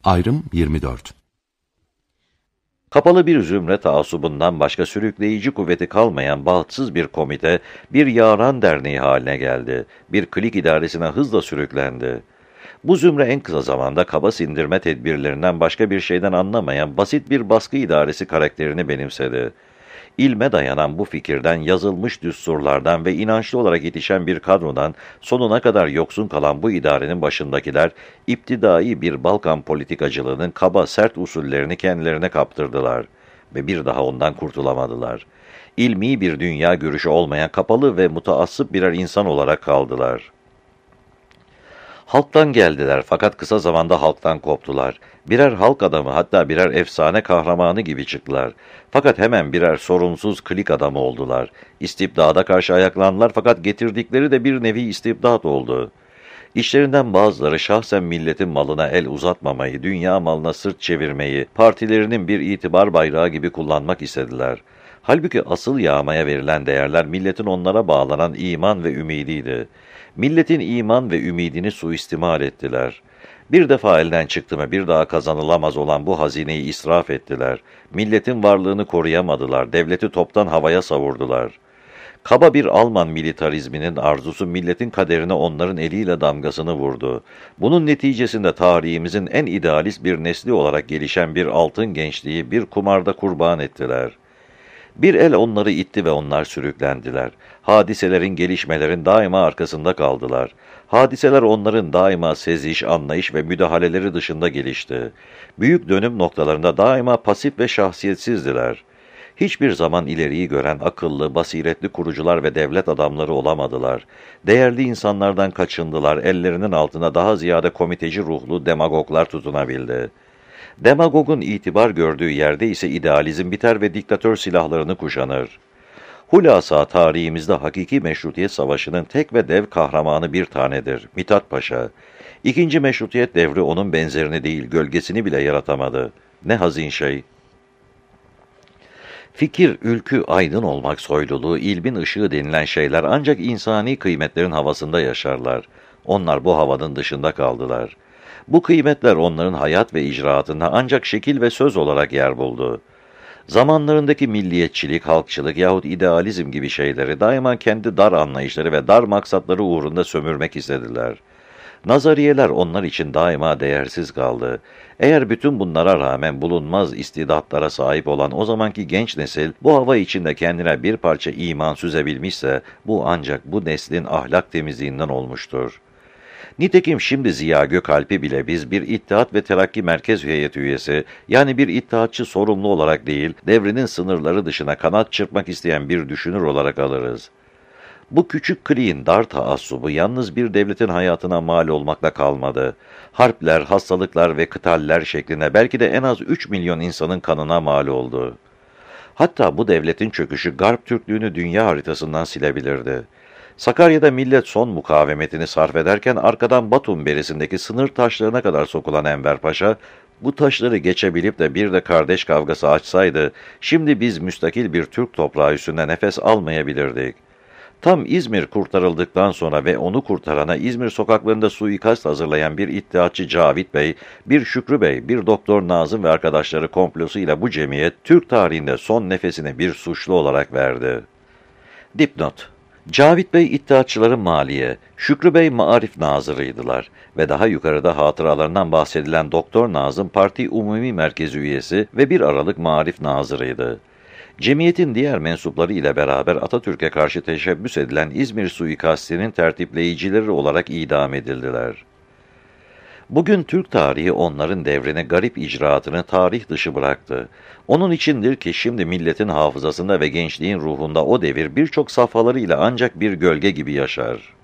Ayrım 24. Kapalı bir zümre taassubundan başka sürükleyici kuvveti kalmayan bağımsız bir komite, bir yaran derneği haline geldi. Bir klik idaresine hızla sürüklendi. Bu zümre en kısa zamanda kaba sindirme tedbirlerinden başka bir şeyden anlamayan basit bir baskı idaresi karakterini benimsedi. İlme dayanan bu fikirden, yazılmış düsturlardan ve inançlı olarak yetişen bir kadrodan sonuna kadar yoksun kalan bu idarenin başındakiler, iptidai bir Balkan politikacılığının kaba sert usullerini kendilerine kaptırdılar ve bir daha ondan kurtulamadılar. İlmi bir dünya görüşü olmayan kapalı ve mutaassıp birer insan olarak kaldılar. Halktan geldiler fakat kısa zamanda halktan koptular. Birer halk adamı, hatta birer efsane kahramanı gibi çıktılar. Fakat hemen birer sorumsuz klik adamı oldular. İstibdada karşı ayaklandılar fakat getirdikleri de bir nevi istibdat oldu. İşlerinden bazıları şahsen milletin malına el uzatmamayı, dünya malına sırt çevirmeyi, partilerinin bir itibar bayrağı gibi kullanmak istediler. Halbuki asıl yağmaya verilen değerler milletin onlara bağlanan iman ve ümidiydi. Milletin iman ve ümidini suistimal ettiler. Bir defa elden çıktı mı bir daha kazanılamaz olan bu hazineyi israf ettiler. Milletin varlığını koruyamadılar, devleti toptan havaya savurdular. Kaba bir Alman militarizminin arzusu milletin kaderine onların eliyle damgasını vurdu. Bunun neticesinde tarihimizin en idealist bir nesli olarak gelişen bir altın gençliği bir kumarda kurban ettiler. Bir el onları itti ve onlar sürüklendiler. Hadiselerin, gelişmelerin daima arkasında kaldılar. Hadiseler onların daima seziş, anlayış ve müdahaleleri dışında gelişti. Büyük dönüm noktalarında daima pasif ve şahsiyetsizdiler. Hiçbir zaman ileriyi gören akıllı, basiretli kurucular ve devlet adamları olamadılar. Değerli insanlardan kaçındılar, ellerinin altına daha ziyade komiteci ruhlu demagoglar tutunabildi. Demagogun itibar gördüğü yerde ise idealizm biter ve diktatör silahlarını kuşanır. Hulasa tarihimizde hakiki meşrutiyet savaşının tek ve dev kahramanı bir tanedir, Mithat Paşa. İkinci meşrutiyet devri onun benzerini değil, gölgesini bile yaratamadı. Ne hazin şey! Fikir, ülkü, aydın olmak soyluluğu, ilmin ışığı denilen şeyler ancak insani kıymetlerin havasında yaşarlar. Onlar bu havanın dışında kaldılar. Bu kıymetler onların hayat ve icraatında ancak şekil ve söz olarak yer buldu. Zamanlarındaki milliyetçilik, halkçılık yahut idealizm gibi şeyleri daima kendi dar anlayışları ve dar maksatları uğrunda sömürmek istediler. Nazariyeler onlar için daima değersiz kaldı. Eğer bütün bunlara rağmen bulunmaz istidatlara sahip olan o zamanki genç nesil bu hava içinde kendine bir parça iman süzebilmişse bu ancak bu neslin ahlak temizliğinden olmuştur. Nitekim şimdi Ziya Gökalp'i bile biz bir İttihat ve Terakki Merkez Heyeti üyesi, yani bir ittihatçı sorumlu olarak değil, devrinin sınırları dışına kanat çırpmak isteyen bir düşünür olarak alırız. Bu küçük kliğin dar taassubu yalnız bir devletin hayatına mal olmakla kalmadı. Harpler, hastalıklar ve kıtaller şeklinde belki de en az 3 milyon insanın kanına mal oldu. Hatta bu devletin çöküşü Garp Türklüğünü dünya haritasından silebilirdi. Sakarya'da millet son mukavemetini sarf ederken arkadan Batum berisindeki sınır taşlarına kadar sokulan Enver Paşa, bu taşları geçebilip de bir de kardeş kavgası açsaydı, şimdi biz müstakil bir Türk toprağı üstünde nefes almayabilirdik. Tam İzmir kurtarıldıktan sonra ve onu kurtarana İzmir sokaklarında suikast hazırlayan bir iddiatçı Cavit Bey, bir Şükrü Bey, bir Doktor Nazım ve arkadaşları komplosuyla bu cemiyet, Türk tarihinde son nefesini bir suçlu olarak verdi. Dipnot: Cavit Bey iddiatçıların maliye, Şükrü Bey maarif nazırıydılar ve daha yukarıda hatıralarından bahsedilen Doktor Nazım Parti Umumi Merkezi üyesi ve 1 Aralık maarif nazırıydı. Cemiyetin diğer mensupları ile beraber Atatürk'e karşı teşebbüs edilen İzmir suikastinin tertipleyicileri olarak idam edildiler. Bugün Türk tarihi onların devrini, garip icraatını tarih dışı bıraktı. Onun içindir ki şimdi milletin hafızasında ve gençliğin ruhunda o devir birçok safhalarıyla ancak bir gölge gibi yaşar.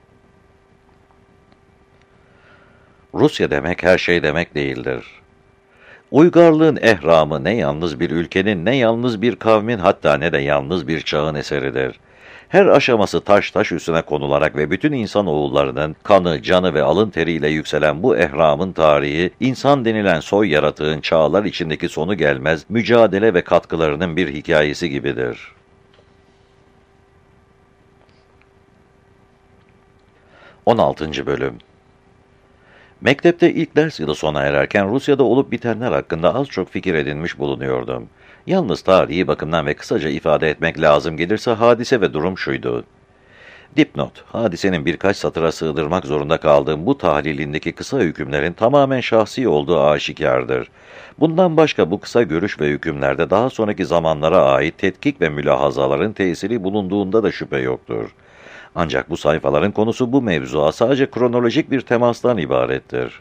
Rusya demek her şey demek değildir. Uygarlığın ehramı ne yalnız bir ülkenin, ne yalnız bir kavmin, hatta ne de yalnız bir çağın eseridir. Her aşaması taş taş üstüne konularak ve bütün insanoğullarının kanı, canı ve alın teriyle yükselen bu ehramın tarihi, insan denilen soy yaratığın çağlar içindeki sonu gelmez mücadele ve katkılarının bir hikayesi gibidir. 16. Bölüm. Mektepte ilk ders yılı sona ererken Rusya'da olup bitenler hakkında az çok fikir edinmiş bulunuyordum. Yalnız tarihi bakımdan ve kısaca ifade etmek lazım gelirse hadise ve durum şuydu. Dipnot, hadisenin birkaç satıra sığdırmak zorunda kaldığım bu tahlilindeki kısa hükümlerin tamamen şahsi olduğu aşikardır. Bundan başka bu kısa görüş ve hükümlerde daha sonraki zamanlara ait tetkik ve mülahazaların tesiri bulunduğunda da şüphe yoktur. Ancak bu sayfaların konusu bu mevzuya sadece kronolojik bir temastan ibarettir.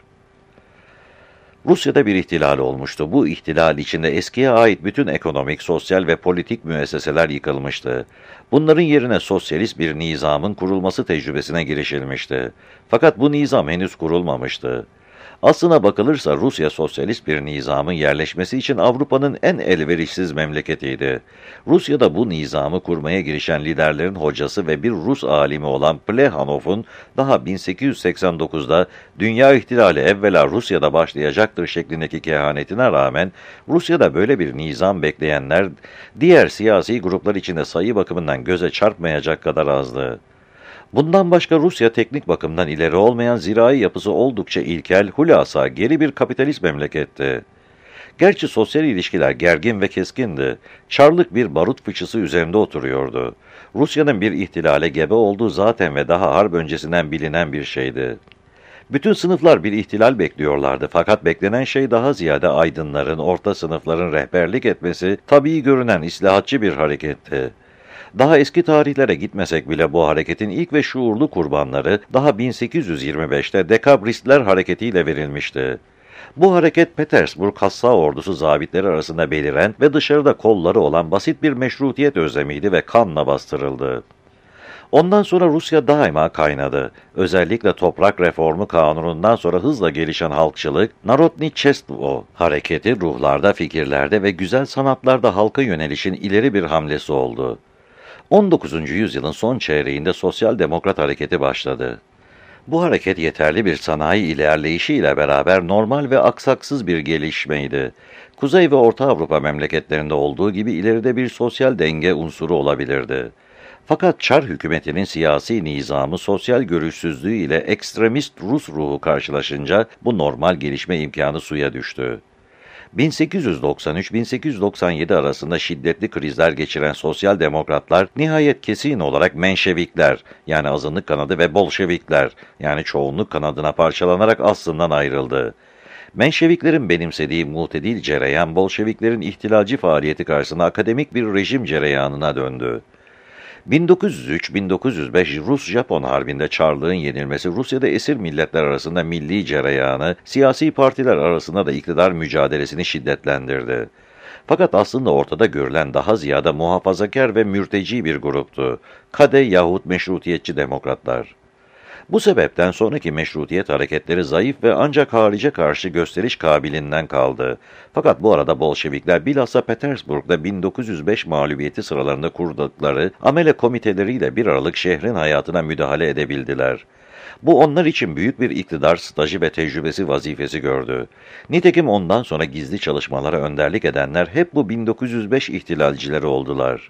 Rusya'da bir ihtilal olmuştu. Bu ihtilal içinde eskiye ait bütün ekonomik, sosyal ve politik müesseseler yıkılmıştı. Bunların yerine sosyalist bir nizamın kurulması tecrübesine girişilmişti. Fakat bu nizam henüz kurulmamıştı. Aslına bakılırsa Rusya sosyalist bir nizamın yerleşmesi için Avrupa'nın en elverişsiz memleketiydi. Rusya'da bu nizamı kurmaya girişen liderlerin hocası ve bir Rus alimi olan Plekhanov'un daha 1889'da dünya ihtilali evvela Rusya'da başlayacaktır şeklindeki kehanetine rağmen Rusya'da böyle bir nizam bekleyenler diğer siyasi gruplar içinde sayı bakımından göze çarpmayacak kadar azdı. Bundan başka Rusya teknik bakımdan ileri olmayan zirai yapısı oldukça ilkel, hulasa geri bir kapitalist memleketti. Gerçi sosyal ilişkiler gergin ve keskindi. Çarlık bir barut fıçısı üzerinde oturuyordu. Rusya'nın bir ihtilale gebe olduğu zaten ve daha harp öncesinden bilinen bir şeydi. Bütün sınıflar bir ihtilal bekliyorlardı fakat beklenen şey daha ziyade aydınların, orta sınıfların rehberlik etmesi tabii görünen islahatçı bir hareketti. Daha eski tarihlere gitmesek bile bu hareketin ilk ve şuurlu kurbanları daha 1825'te Dekabristler hareketiyle verilmişti. Bu hareket Petersburg Hassa ordusu zabitleri arasında beliren ve dışarıda kolları olan basit bir meşrutiyet özlemiydi ve kanla bastırıldı. Ondan sonra Rusya daima kaynadı. Özellikle toprak reformu kanunundan sonra hızla gelişen halkçılık, Narodny Chestvo hareketi ruhlarda, fikirlerde ve güzel sanatlarda halka yönelişin ileri bir hamlesi oldu. 19. yüzyılın son çeyreğinde Sosyal Demokrat Hareketi başladı. Bu hareket yeterli bir sanayi ilerleyişiyle beraber normal ve aksaksız bir gelişmeydi. Kuzey ve Orta Avrupa memleketlerinde olduğu gibi ileride bir sosyal denge unsuru olabilirdi. Fakat Çar hükümetinin siyasi nizamı sosyal görüşsüzlüğü ile ekstremist Rus ruhu karşılaşınca bu normal gelişme imkanı suya düştü. 1893-1897 arasında şiddetli krizler geçiren sosyal demokratlar nihayet kesin olarak Menşevikler yani azınlık kanadı ve Bolşevikler yani çoğunluk kanadına parçalanarak aslından ayrıldı. Menşeviklerin benimsediği mutedil cereyan Bolşeviklerin ihtilalci faaliyeti karşısında akademik bir rejim cereyanına döndü. 1903-1905 Rus-Japon Harbi'nde Çarlığın yenilmesi Rusya'da esir milletler arasında milli cereyanı, siyasi partiler arasında da iktidar mücadelesini şiddetlendirdi. Fakat aslında ortada görülen daha ziyade muhafazakar ve mürteci bir gruptu. Kade yahut meşrutiyetçi demokratlar. Bu sebepten sonraki meşrutiyet hareketleri zayıf ve ancak harice karşı gösteriş kabiliğinden kaldı. Fakat bu arada Bolşevikler bilhassa Petersburg'da 1905 mağlubiyeti sıralarında kurdukları amele komiteleriyle 1 Aralık şehrin hayatına müdahale edebildiler. Bu onlar için büyük bir iktidar stajı ve tecrübesi vazifesi gördü. Nitekim ondan sonra gizli çalışmalara önderlik edenler hep bu 1905 ihtilalcileri oldular.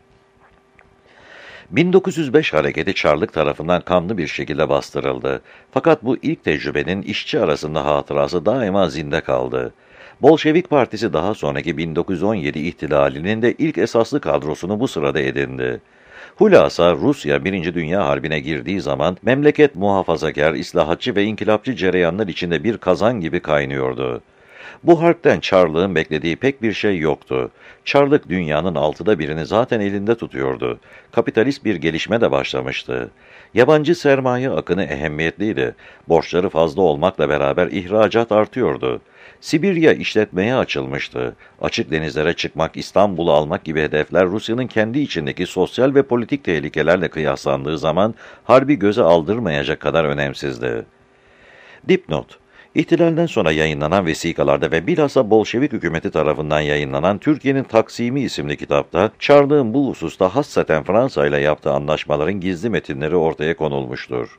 1905 hareketi Çarlık tarafından kanlı bir şekilde bastırıldı. Fakat bu ilk tecrübenin işçi arasında hatırası daima zinde kaldı. Bolşevik Partisi daha sonraki 1917 ihtilalinin de ilk esaslı kadrosunu bu sırada edindi. Hulasa Rusya 1. Dünya Harbi'ne girdiği zaman memleket muhafazakar, islahatçı ve inkılapçı cereyanlar içinde bir kazan gibi kaynıyordu. Bu harpten Çarlık'ın beklediği pek bir şey yoktu. Çarlık dünyanın 1/6'ını zaten elinde tutuyordu. Kapitalist bir gelişme de başlamıştı. Yabancı sermaye akını ehemmiyetliydi. Borçları fazla olmakla beraber ihracat artıyordu. Sibirya işletmeye açılmıştı. Açık denizlere çıkmak, İstanbul'u almak gibi hedefler Rusya'nın kendi içindeki sosyal ve politik tehlikelerle kıyaslandığı zaman harbi göze aldırmayacak kadar önemsizdi. Dipnot: İhtilalden sonra yayınlanan vesikalarda ve bilhassa Bolşevik hükümeti tarafından yayınlanan Türkiye'nin Taksimi isimli kitapta, Çarlık'ın bu hususta hassaten Fransa ile yaptığı anlaşmaların gizli metinleri ortaya konulmuştur.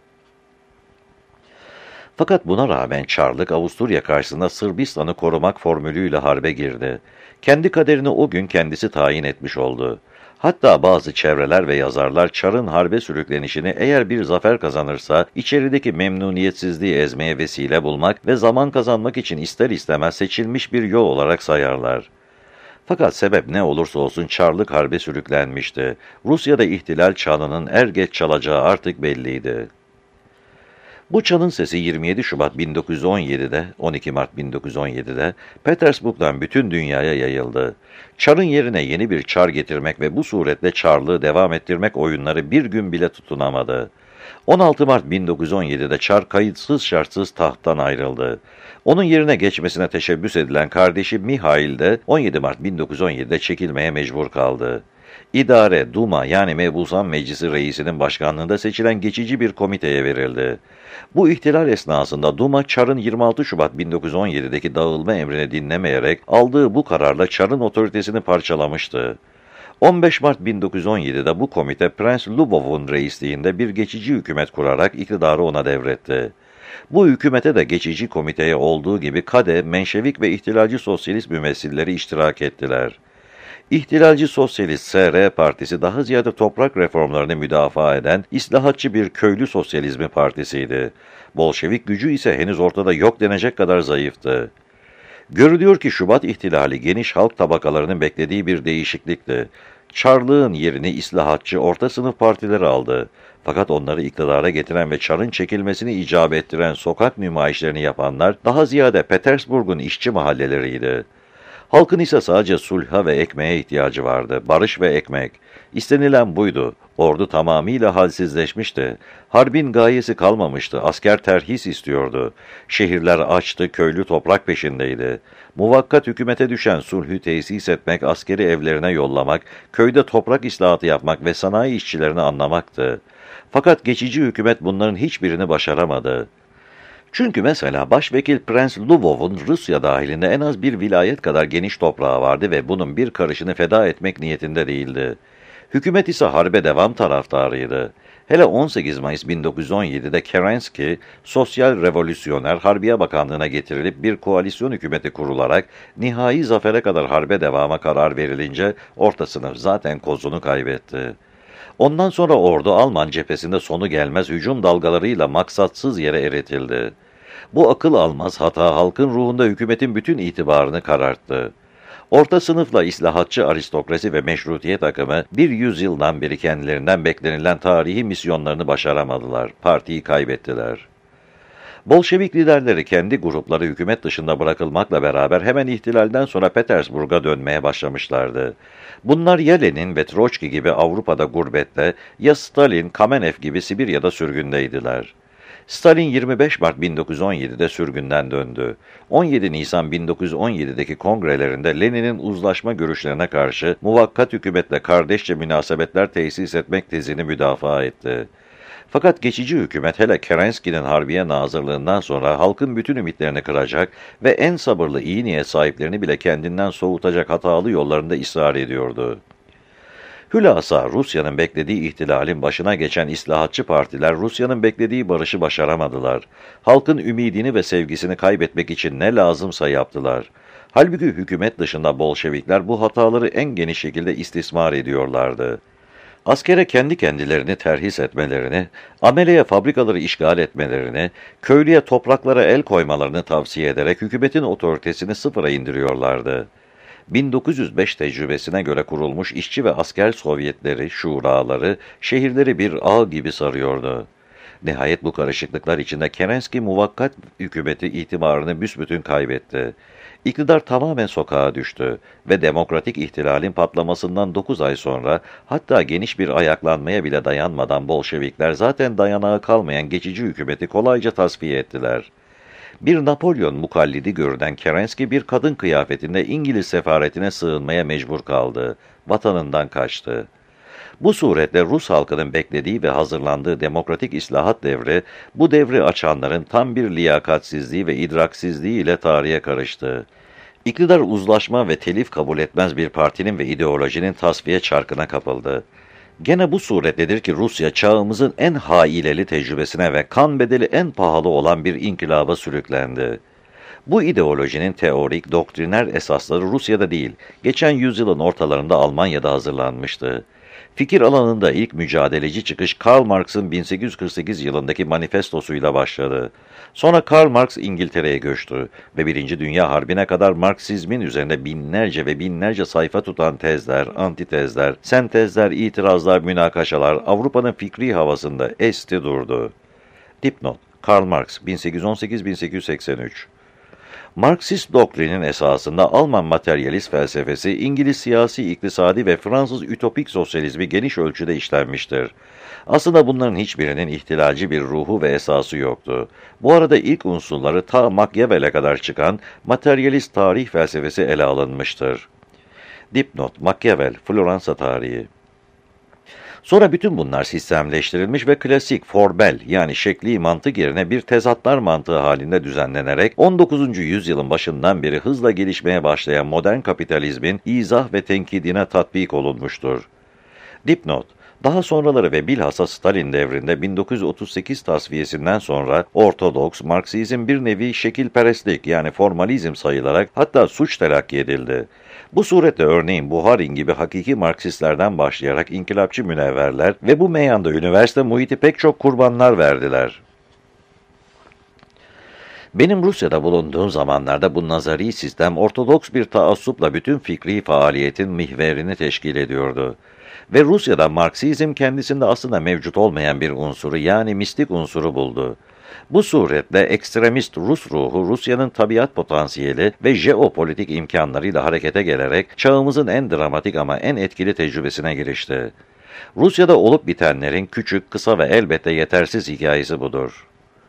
Fakat buna rağmen Çarlık, Avusturya karşısında Sırbistan'ı korumak formülüyle harbe girdi. Kendi kaderini o gün kendisi tayin etmiş oldu. Hatta bazı çevreler ve yazarlar Çar'ın harbe sürüklenişini eğer bir zafer kazanırsa içerideki memnuniyetsizliği ezmeye vesile bulmak ve zaman kazanmak için ister istemez seçilmiş bir yol olarak sayarlar. Fakat sebep ne olursa olsun Çarlık harbe sürüklenmişti. Rusya'da ihtilal çanının er geç çalacağı artık belliydi. Bu çanın sesi 27 Şubat 1917'de, 12 Mart 1917'de Petersburg'dan bütün dünyaya yayıldı. Çarın yerine yeni bir çar getirmek ve bu suretle çarlığı devam ettirmek oyunları bir gün bile tutunamadı. 16 Mart 1917'de Çar kayıtsız şartsız tahttan ayrıldı. Onun yerine geçmesine teşebbüs edilen kardeşi Mihail de 17 Mart 1917'de çekilmeye mecbur kaldı. İdare, Duma yani Mebusan Meclisi reisinin başkanlığında seçilen geçici bir komiteye verildi. Bu ihtilal esnasında Duma, Çar'ın 26 Şubat 1917'deki dağılma emrini dinlemeyerek aldığı bu kararla Çar'ın otoritesini parçalamıştı. 15 Mart 1917'de bu komite Prens Lubov'un reisliğinde bir geçici hükümet kurarak iktidarı ona devretti. Bu hükümete de geçici komiteye olduğu gibi KADE, Menşevik ve ihtilalci sosyalist mümessilleri iştirak ettiler. İhtilalci Sosyalist SR Partisi daha ziyade toprak reformlarını müdafaa eden islahatçı bir köylü sosyalizmi partisiydi. Bolşevik gücü ise henüz ortada yok denecek kadar zayıftı. Görülüyor ki Şubat ihtilali geniş halk tabakalarının beklediği bir değişiklikti. Çarlığın yerini islahatçı orta sınıf partileri aldı. Fakat onları iktidara getiren ve Çar'ın çekilmesini icap ettiren sokak nümayişlerini yapanlar daha ziyade Petersburg'un işçi mahalleleriydi. Halkın ise sadece sulha ve ekmeğe ihtiyacı vardı. Barış ve ekmek. İstenilen buydu. Ordu tamamıyla halsizleşmişti. Harbin gayesi kalmamıştı. Asker terhis istiyordu. Şehirler açtı, köylü toprak peşindeydi. Muvakkat hükümete düşen sulhü tesis etmek, askeri evlerine yollamak, köyde toprak islahatı yapmak ve sanayi işçilerini anlamaktı. Fakat geçici hükümet bunların hiçbirini başaramadı. Çünkü mesela Başvekil Prens Lvov'un Rusya dahilinde en az bir vilayet kadar geniş toprağı vardı ve bunun bir karışını feda etmek niyetinde değildi. Hükümet ise harbe devam taraftarıydı. Hele 18 Mayıs 1917'de Kerensky, Sosyal Revolüsyoner Harbiye Bakanlığı'na getirilip bir koalisyon hükümeti kurularak nihai zafere kadar harbe devama karar verilince orta sınıf zaten kozunu kaybetti. Ondan sonra ordu Alman cephesinde sonu gelmez hücum dalgalarıyla maksatsız yere eritildi. Bu akıl almaz hata halkın ruhunda hükümetin bütün itibarını kararttı. Orta sınıfla islahatçı aristokrasi ve meşrutiyet akımı bir yüzyıldan beri kendilerinden beklenilen tarihi misyonlarını başaramadılar, partiyi kaybettiler. Bolşevik liderleri kendi grupları hükümet dışında bırakılmakla beraber hemen ihtilalden sonra Petersburg'a dönmeye başlamışlardı. Bunlar ya Lenin ve Troçki gibi Avrupa'da gurbette, ya Stalin, Kamenev gibi Sibirya'da sürgündeydiler. Stalin 25 Mart 1917'de sürgünden döndü. 17 Nisan 1917'deki kongrelerinde Lenin'in uzlaşma görüşlerine karşı muvakkat hükümetle kardeşçe münasebetler tesis etmek tezini müdafaa etti. Fakat geçici hükümet hele Kerensky'nin Harbiye Nazırlığından sonra halkın bütün ümitlerini kıracak ve en sabırlı iyi niyet sahiplerini bile kendinden soğutacak hatalı yollarında ısrar ediyordu. Hülasa Rusya'nın beklediği ihtilalin başına geçen islahatçı partiler Rusya'nın beklediği barışı başaramadılar. Halkın ümidini ve sevgisini kaybetmek için ne lazımsa yaptılar. Halbuki hükümet dışında Bolşevikler bu hataları en geniş şekilde istismar ediyorlardı. Askere kendi kendilerini terhis etmelerini, ameleye fabrikaları işgal etmelerini, köylüye topraklara el koymalarını tavsiye ederek hükümetin otoritesini sıfıra indiriyorlardı. 1905 tecrübesine göre kurulmuş işçi ve asker sovyetleri, şuraları, şehirleri bir ağ gibi sarıyordu. Nihayet bu karışıklıklar içinde Kerensky muvakkat hükümeti itibarını büsbütün kaybetti. İktidar tamamen sokağa düştü ve demokratik ihtilalin patlamasından 9 ay sonra hatta geniş bir ayaklanmaya bile dayanmadan Bolşevikler zaten dayanağı kalmayan geçici hükümeti kolayca tasfiye ettiler. Bir Napolyon mukallidi görünen Kerensky bir kadın kıyafetinde İngiliz sefaretine sığınmaya mecbur kaldı. Vatanından kaçtı. Bu suretle Rus halkının beklediği ve hazırlandığı demokratik islahat devri, bu devri açanların tam bir liyakatsizliği ve idraksizliği ile tarihe karıştı. İktidar uzlaşma ve telif kabul etmez bir partinin ve ideolojinin tasfiye çarkına kapıldı. Gene bu suretledir ki Rusya çağımızın en haileli tecrübesine ve kan bedeli en pahalı olan bir inkılaba sürüklendi. Bu ideolojinin teorik, doktriner esasları Rusya'da değil, geçen yüzyılın ortalarında Almanya'da hazırlanmıştı. Fikir alanında ilk mücadeleci çıkış Karl Marx'ın 1848 yılındaki manifestosuyla başladı. Sonra Karl Marx İngiltere'ye göçtü ve Birinci Dünya Harbi'ne kadar Marksizmin üzerinde binlerce ve binlerce sayfa tutan tezler, antitezler, sentezler, itirazlar, münakaşalar Avrupa'nın fikri havasında esti durdu. Dipnot: Karl Marx 1818-1883. Marksist doktrinin esasında Alman materyalist felsefesi, İngiliz siyasi, iktisadi ve Fransız ütopik sosyalizmi geniş ölçüde işlenmiştir. Aslında bunların hiçbirinin ihtilacı bir ruhu ve esası yoktu. Bu arada ilk unsurları ta Machiavel'e kadar çıkan materyalist tarih felsefesi ele alınmıştır. Dipnot: Machiavel, Floransa tarihi. Sonra bütün bunlar sistemleştirilmiş ve klasik formel yani şekli mantık yerine bir tezatlar mantığı halinde düzenlenerek 19. yüzyılın başından beri hızla gelişmeye başlayan modern kapitalizmin izah ve tenkidine tatbik olunmuştur. Dipnot: Daha sonraları ve bilhassa Stalin devrinde 1938 tasfiyesinden sonra Ortodoks Marksizm bir nevi şekilperestlik yani formalizm sayılarak hatta suç telakki edildi. Bu surette örneğin Buharin gibi hakiki Marksistlerden başlayarak inkılapçı münevverler ve bu meyanda üniversite muhiti pek çok kurbanlar verdiler. Benim Rusya'da bulunduğum zamanlarda bu nazari sistem Ortodoks bir taassupla bütün fikri faaliyetin mihverini teşkil ediyordu. Ve Rusya'da Marksizm kendisinde aslında mevcut olmayan bir unsuru yani mistik unsuru buldu. Bu suretle ekstremist Rus ruhu Rusya'nın tabiat potansiyeli ve jeopolitik imkanlarıyla harekete gelerek çağımızın en dramatik ama en etkili tecrübesine girişti. Rusya'da olup bitenlerin küçük, kısa ve elbette yetersiz hikayesi budur.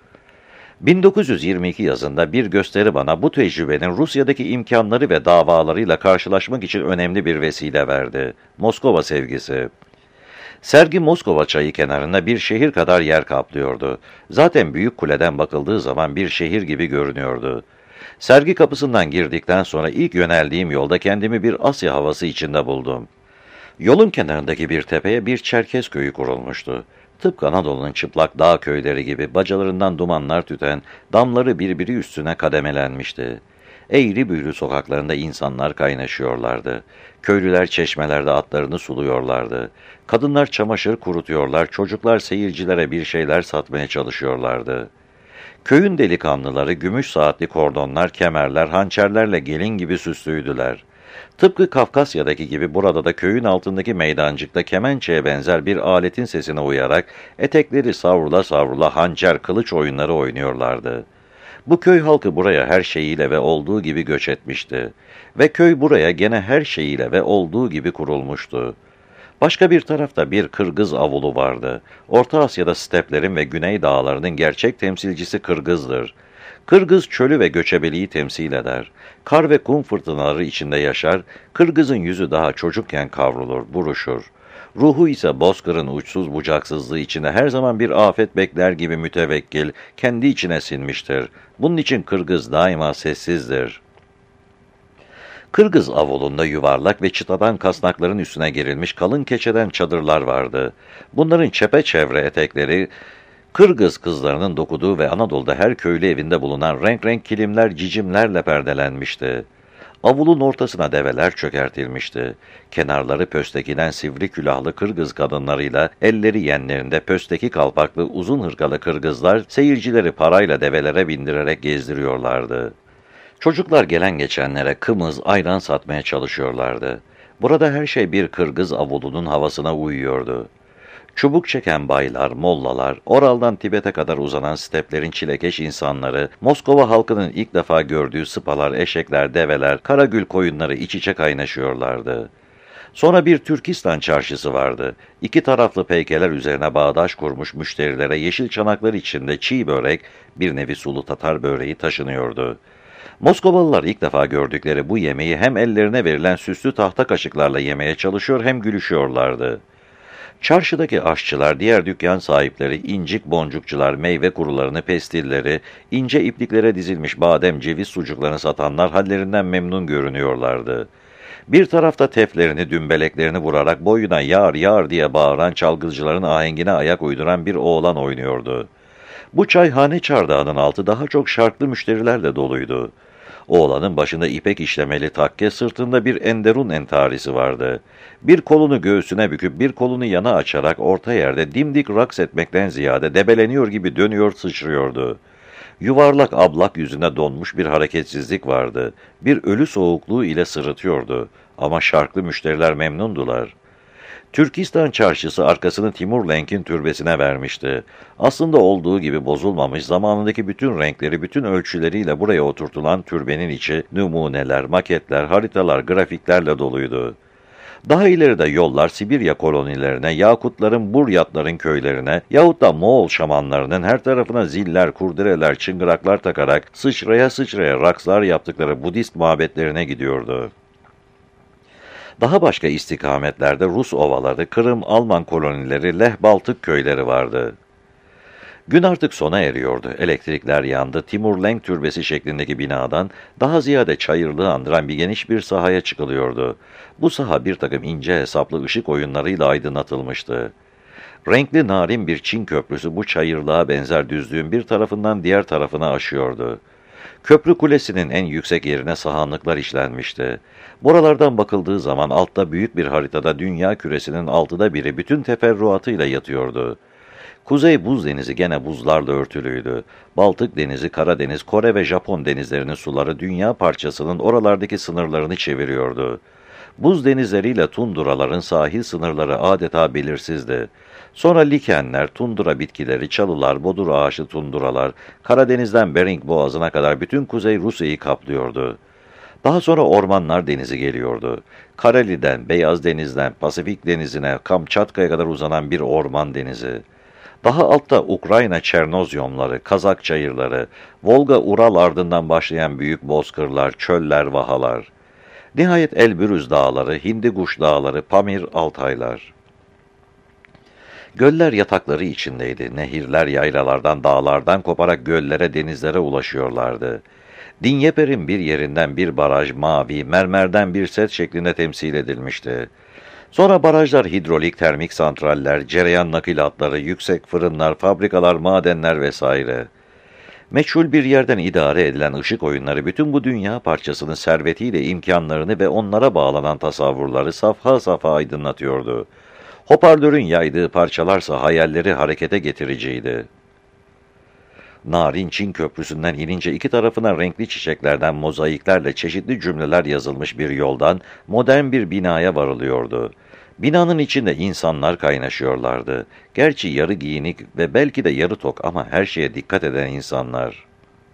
1922 yazında bir gösteri bana bu tecrübenin Rusya'daki imkanları ve davalarıyla karşılaşmak için önemli bir vesile verdi. Moskova sevgisi. Sergi Moskova çayı kenarında bir şehir kadar yer kaplıyordu. Zaten büyük kuleden bakıldığı zaman bir şehir gibi görünüyordu. Sergi kapısından girdikten sonra ilk yöneldiğim yolda kendimi bir Asya havası içinde buldum. Yolun kenarındaki bir tepeye bir Çerkez köyü kurulmuştu. Tıpkı Anadolu'nun çıplak dağ köyleri gibi bacalarından dumanlar tüten, damları birbiri üstüne kademelenmişti. Eğri büğrü sokaklarında insanlar kaynaşıyorlardı. Köylüler çeşmelerde atlarını suluyorlardı. Kadınlar çamaşır kurutuyorlar, çocuklar seyircilere bir şeyler satmaya çalışıyorlardı. Köyün delikanlıları gümüş saatli kordonlar, kemerler, hançerlerle gelin gibi süslüydüler. Tıpkı Kafkasya'daki gibi burada da köyün altındaki meydancıkta kemençeye benzer bir aletin sesine uyarak etekleri savrula savrula hançer kılıç oyunları oynuyorlardı. Bu köy halkı buraya her şeyiyle ve olduğu gibi göç etmişti. Ve köy buraya gene her şeyiyle ve olduğu gibi kurulmuştu. Başka bir tarafta bir Kırgız avulu vardı. Orta Asya'da steplerin ve güney dağlarının gerçek temsilcisi Kırgız'dır. Kırgız çölü ve göçebeliği temsil eder. Kar ve kum fırtınaları içinde yaşar, Kırgız'ın yüzü daha çocukken kavrulur, buruşur. Ruhu ise bozkırın uçsuz bucaksızlığı içinde her zaman bir afet bekler gibi mütevekkil, kendi içine sinmiştir. Bunun için Kırgız daima sessizdir. Kırgız avlunda yuvarlak ve çıtadan kasnakların üstüne gerilmiş kalın keçeden çadırlar vardı. Bunların çepeçevre etekleri, Kırgız kızlarının dokuduğu ve Anadolu'da her köylü evinde bulunan renk renk kilimler cicimlerle perdelenmişti. Avulun ortasına develer çökertilmişti. Kenarları pöstekiden sivri külahlı Kırgız kadınlarıyla, elleri yenlerinde pösteki kalpaklı uzun hırkalı Kırgızlar, seyircileri parayla develere bindirerek gezdiriyorlardı. Çocuklar gelen geçenlere kımız, ayran satmaya çalışıyorlardı. Burada her şey bir Kırgız avulunun havasına uyuyordu. Çubuk çeken baylar, mollalar, Oral'dan Tibet'e kadar uzanan steplerin çilekeş insanları, Moskova halkının ilk defa gördüğü sıpalar, eşekler, develer, karagül koyunları iç içe kaynaşıyorlardı. Sonra bir Türkistan çarşısı vardı. İki taraflı peykeler üzerine bağdaş kurmuş müşterilere yeşil çanaklar içinde çiğ börek, bir nevi sulu Tatar böreği taşınıyordu. Moskovalılar ilk defa gördükleri bu yemeği hem ellerine verilen süslü tahta kaşıklarla yemeye çalışıyor hem gülüşüyorlardı. Çarşıdaki aşçılar, diğer dükkan sahipleri, incik boncukçular, meyve kurularını, pestilleri, ince ipliklere dizilmiş badem, ceviz sucuklarını satanlar hallerinden memnun görünüyorlardı. Bir tarafta teflerini, dümbeleklerini vurarak boyuna yar yar diye bağıran çalgıcıların ahengine ayak uyduran bir oğlan oynuyordu. Bu çayhane çardağının altı daha çok şarklı müşterilerle doluydu. Oğlanın başında ipek işlemeli takke, sırtında bir enderun entarisi vardı. Bir kolunu göğsüne büküp bir kolunu yana açarak orta yerde dimdik raks etmekten ziyade debeleniyor gibi dönüyor, sıçrıyordu. Yuvarlak ablak yüzüne donmuş bir hareketsizlik vardı. Bir ölü soğukluğu ile sırıtıyordu. Ama şarklı müşteriler memnundular. Türkistan çarşısı arkasını Timur Lenk'in türbesine vermişti. Aslında olduğu gibi bozulmamış, zamanındaki bütün renkleri, bütün ölçüleriyle buraya oturtulan türbenin içi numuneler, maketler, haritalar, grafiklerle doluydu. Daha ileride yollar Sibirya kolonilerine, Yakutların, Buryatların köylerine yahut da Moğol şamanlarının her tarafına ziller, kurdereler, çıngıraklar takarak sıçraya sıçraya rakslar yaptıkları Budist mabetlerine gidiyordu. Daha başka istikametlerde Rus ovaları, Kırım, Alman kolonileri, Leh, Baltık köyleri vardı. Gün artık sona eriyordu. Elektrikler yandı. Timur Lenk türbesi şeklindeki binadan daha ziyade çayırlığı andıran bir geniş bir sahaya çıkılıyordu. Bu saha bir takım ince hesaplı ışık oyunlarıyla aydınlatılmıştı. Renkli narin bir Çin köprüsü bu çayırlığa benzer düzlüğün bir tarafından diğer tarafına aşıyordu. Köprü kulesinin en yüksek yerine sahanlıklar işlenmişti. Buralardan bakıldığı zaman altta büyük bir haritada dünya küresinin 1/6 bütün teferruatıyla yatıyordu. Kuzey Buz Denizi gene buzlarla örtülüydü. Baltık Denizi, Karadeniz, Kore ve Japon denizlerinin suları dünya parçasının oralardaki sınırlarını çeviriyordu. Buz denizleriyle tunduraların sahil sınırları adeta belirsizdi. Sonra likenler, tundura bitkileri, çalılar, bodur ağaçlı tunduralar, Karadeniz'den Bering Boğazı'na kadar bütün Kuzey Rusya'yı kaplıyordu. Daha sonra Ormanlar Denizi geliyordu. Kareli'den, Beyaz Deniz'den, Pasifik Denizi'ne, Kamçatka'ya kadar uzanan bir orman denizi. Daha altta Ukrayna Çernozyomları, Kazak çayırları, Volga-Ural ardından başlayan büyük bozkırlar, çöller, vahalar. Nihayet Elbürüz dağları, Hindiguş dağları, Pamir, Altaylar. Göller yatakları içindeydi. Nehirler yaylalardan, dağlardan koparak göllere, denizlere ulaşıyorlardı. Dinyeper'in bir yerinden bir baraj mavi, mermerden bir set şeklinde temsil edilmişti. Sonra barajlar, hidrolik, termik santraller, cereyan nakilatları, yüksek fırınlar, fabrikalar, madenler vesaire. Meçhul bir yerden idare edilen ışık oyunları bütün bu dünya parçasının servetiyle imkanlarını ve onlara bağlanan tasavvurları safha safha aydınlatıyordu. Hoparlörün yaydığı parçalarsa hayalleri harekete getiriciydi. Narin Çin köprüsünden inince iki tarafına renkli çiçeklerden mozaiklerle çeşitli cümleler yazılmış bir yoldan modern bir binaya varılıyordu. Binanın içinde insanlar kaynaşıyorlardı. Gerçi yarı giyinik ve belki de yarı tok ama her şeye dikkat eden insanlar.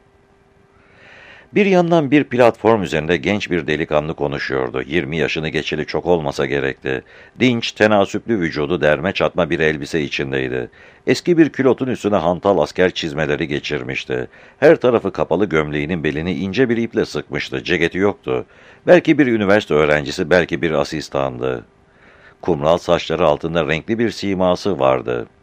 Bir yandan bir platform üzerinde genç bir delikanlı konuşuyordu. 20 yaşını geçeli çok olmasa gerekti. Dinç, tenasüplü vücudu derme çatma bir elbise içindeydi. Eski bir külotun üstüne hantal asker çizmeleri geçirmişti. Her tarafı kapalı gömleğinin belini ince bir iple sıkmıştı. Ceketi yoktu. Belki bir üniversite öğrencisi, belki bir asistandı. Kumral saçları altında renkli bir siması vardı.